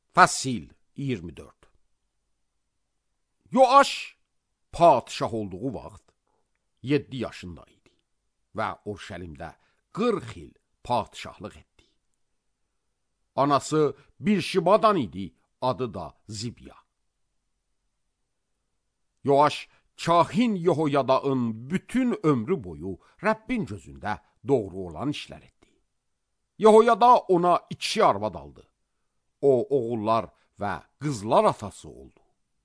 Fəsil 24. Yoaş padişah olduğu vaxt 7 yaşında idi və Urşəlimdə 40 il padişahlıq etdi. Anası bir Şibadan idi, adı da Zibiya. Yoaş kahin Yehoyadağın bütün ömrü boyu Rəbbin gözündə doğru olan işlər etdi. Yehoyada ona 2 arvad aldı. O oğullar və qızlar atası oldu.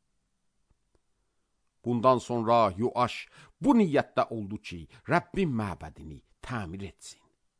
Bundan sonra Yoaş bu niyyətdə oldu ki, Rəbbin məbədini təmir etsin.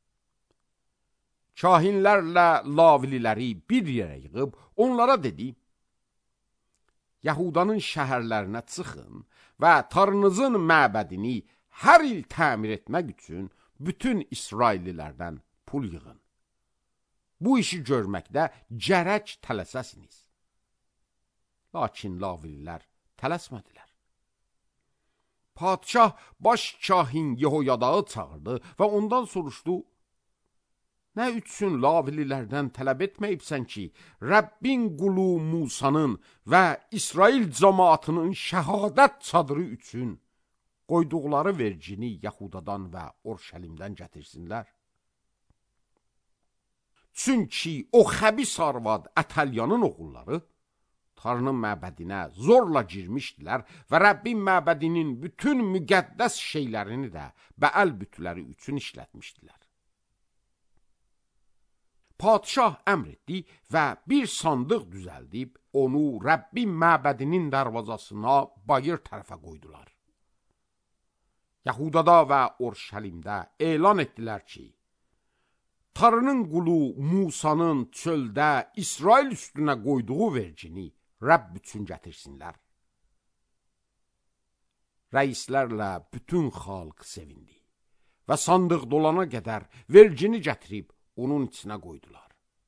Kahinlərlə lavililəri bir yerə yığıb onlara dedi: Yahudanın şəhərlərinə çıxın və Tanrınızın məbədini hər il təmir etmək üçün bütün İsraillilərdən pul yığın. Bu işi görməkdə gərək tələsəsiniz. Lakin lavillər tələsmədilər. Padişah baş kahin Yehoyadağı çağırdı və ondan soruşdu: Nə üçün lavililərdən tələb etməyibsən ki, Rəbbin qulu Musanın və İsrail cəmaatının şəhadət çadırı üçün qoyduqları vergini Yahudadan və Urşəlimdən gətirsinlər? Çünki o xəbis arvad Ətəlyanın oğulları Tanrının məbədinə zorla girmişdilər və Rəbbin məbədinin bütün müqəddəs şeylərini də Bəəl bütləri üçün işlətmişdilər. Padişah əmr etdi və bir sandıq düzəldib, onu Rəbbin məbədinin darvazasına bayır tərəfə qoydular. Yahudada və Urşəlimdə elan etdilər ki, Tanrının qulu Musanın çöldə İsrail üstünə qoyduğu vergini Rəbb üçün gətirsinlər. Rəislərlə bütün xalq sevindi və sandıq dolana qədər vergini gətirib onun içinə qoydular.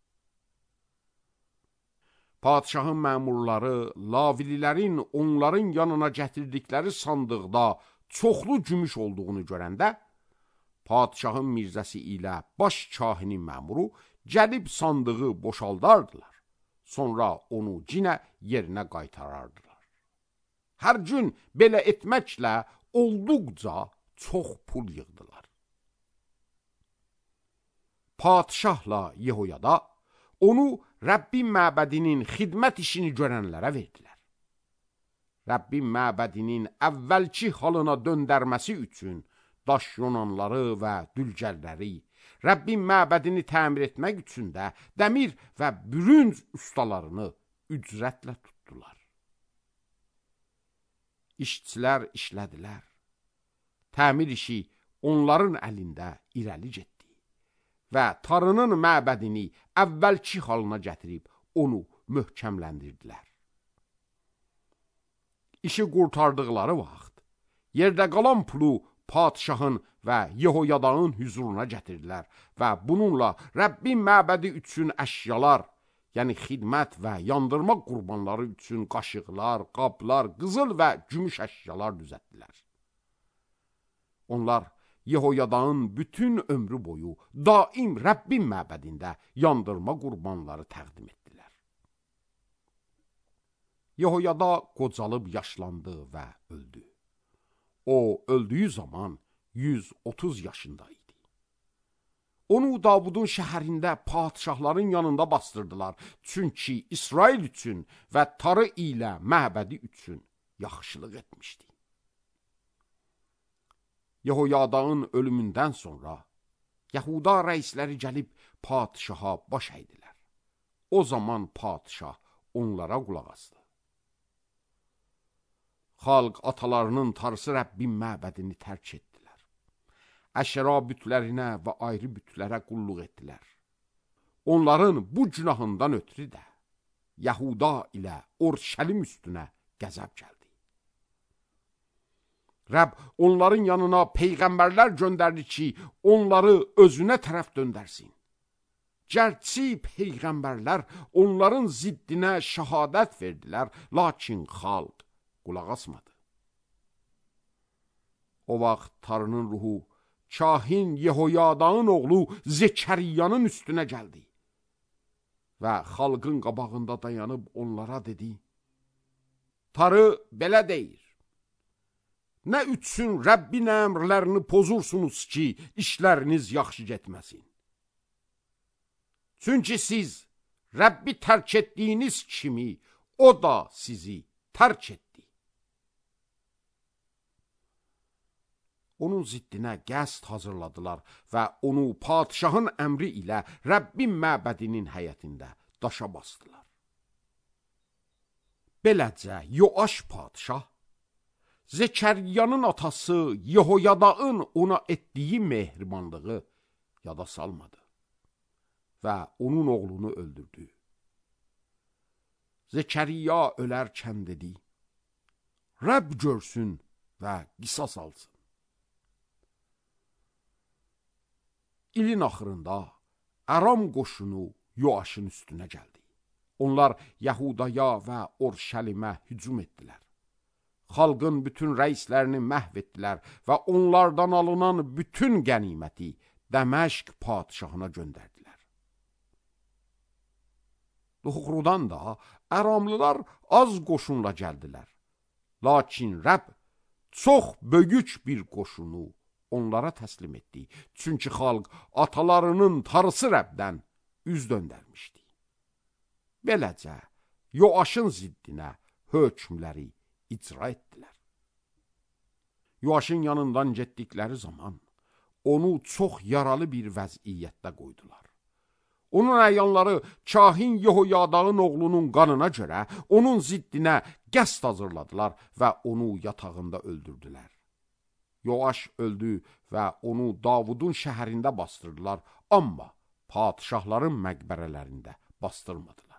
Padişahın məmurları lavililərin onların yanına gətirdikləri sandıqda çoxlu gümüş olduğunu görəndə, padişahın mirzəsi ilə baş kahinin məmuru gəlib sandığı boşaldardılar. Sonra onu cinə yerinə qaytarardılar. Hər gün belə etməklə olduqca çox pul yığdılar. Padişahla Yehoyada onu Rəbbin məbədinin xidmət işini görənlərə verdilər. Rəbbin məbədinin əvvəlki halına döndərməsi üçün daş yonanları və dülgərləri, Rəbbin məbədini təmir etmək üçün də dəmir və bürünc ustalarını ücrətlə tutdular. İşçilər işlədilər. Təmir işi onların əlində irəli getdi və Tanrının məbədini əvvəlki halına gətirib onu möhkəmləndirdilər. İşi qurtardıqları vaxt yerdə qalan pulu padişahın və Yehoyadağın hüzuruna gətirdilər və bununla Rəbbin məbədi üçün əşyalar, yəni xidmət və yandırma qurbanları üçün qaşıqlar, qablar, qızıl və gümüş əşyalar düzəltdilər. Onlar Yehoyadağın bütün ömrü boyu daim Rəbbin məbədində yandırma qurbanları təqdim etdilər. Yehoyada qocalıb yaşlandı və öldü. O öldüyü zaman 130 yaşında idi. Onu Davudun şəhərində padişahların yanında bastırdılar. Çünki İsrail üçün və Tarı ilə məbədi üçün yaxşılıq etmişdi. Yehoyadağın ölümündən sonra Yahuda rəisləri gəlib padişaha baş əydilər. O zaman padişah onlara qulaq asdı. Xalq atalarının Tanrısı Rəbbin məbədini tərk etdilər. Əşəra bütlərinə və ayrı bütlərə qulluq etdilər. Onların bu günahından ötürü də Yahuda ilə Urşəlim üstünə qəzəb gəldi. Rəbb onların yanına peyğəmbərlər göndərdi ki, onları özünə tərəf döndərsin. Gərçi peyğəmbərlər onların ziddinə şəhadət verdilər, lakin xalq qulaq asmadı. O vaxt Tanrının ruhu kahin Yehoyadağın oğlu Zekəriyanın üstünə gəldi. və xalqın qabağında dayanıb onlara dedi: Tarı belə deyir: Nə üçün Rəbbin əmrlərini pozursunuz ki, işləriniz yaxşı getməsin? Çünki siz Rəbbi tərk etdiyiniz kimi, o da sizi tərk etdi. Onun ziddinə qəsd hazırladılar və onu padişahın əmri ilə Rəbbin məbədinin həyətində daşa basdılar. Beləcə, Yoaş padişah, Zekəriyanın atası Yehoyadağın ona etdiyi mehribanlığı yada salmadı və onun oğlunu öldürdü. Zekəriya ölərkən dedi: Rəbb görsün və qisas alsın. İlin axırında Aram qoşunu Yoaşın üstünə gəldi. Onlar Yəhudaya və Orşəlimə hücum etdilər. Xalqın bütün rəislərini məhv etdilər və onlardan alınan bütün qəniməti Dəməşq padişahına göndərdilər. Doğrudan da Əramlılar az qoşunla gəldilər. Lakin Rəbb çox böyük bir qoşunu onlara təslim etdi. Çünki xalq atalarının tarısı Rəbdən üz döndərmişdi. Beləcə, Yoaşın ziddinə hökmləri icra etdilər. Yoaşın yanından getdikləri zaman onu çox yaralı bir vəziyyətdə qoydular. Onun əyanları kahin Yehoyadağın oğlunun qanına görə onun ziddinə qəsd hazırladılar və onu yatağında öldürdülər. Yoaş öldü və onu Davudun şəhərində bastırdılar, amma padişahların məqbərələrində bastırmadılar.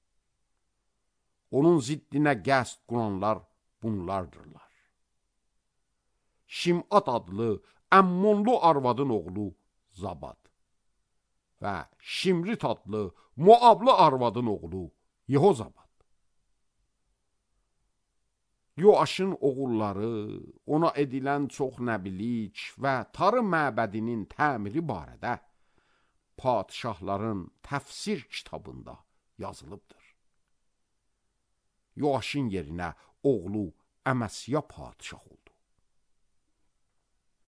Onun ziddinə qəsd quranlar bunlardırlar: Şimat adlı Əmmonlu arvadın oğlu Zabad və Şimrit adlı Moablı arvadın oğlu Yehozabad. Yoaşın oğulları ona edilən çox nəbilik və tarı məbədinin təmiri barədə padişahların təfsir kitabında yazılıbdır. Yoaşın yerinə oğlu Əməsya padişah oldu.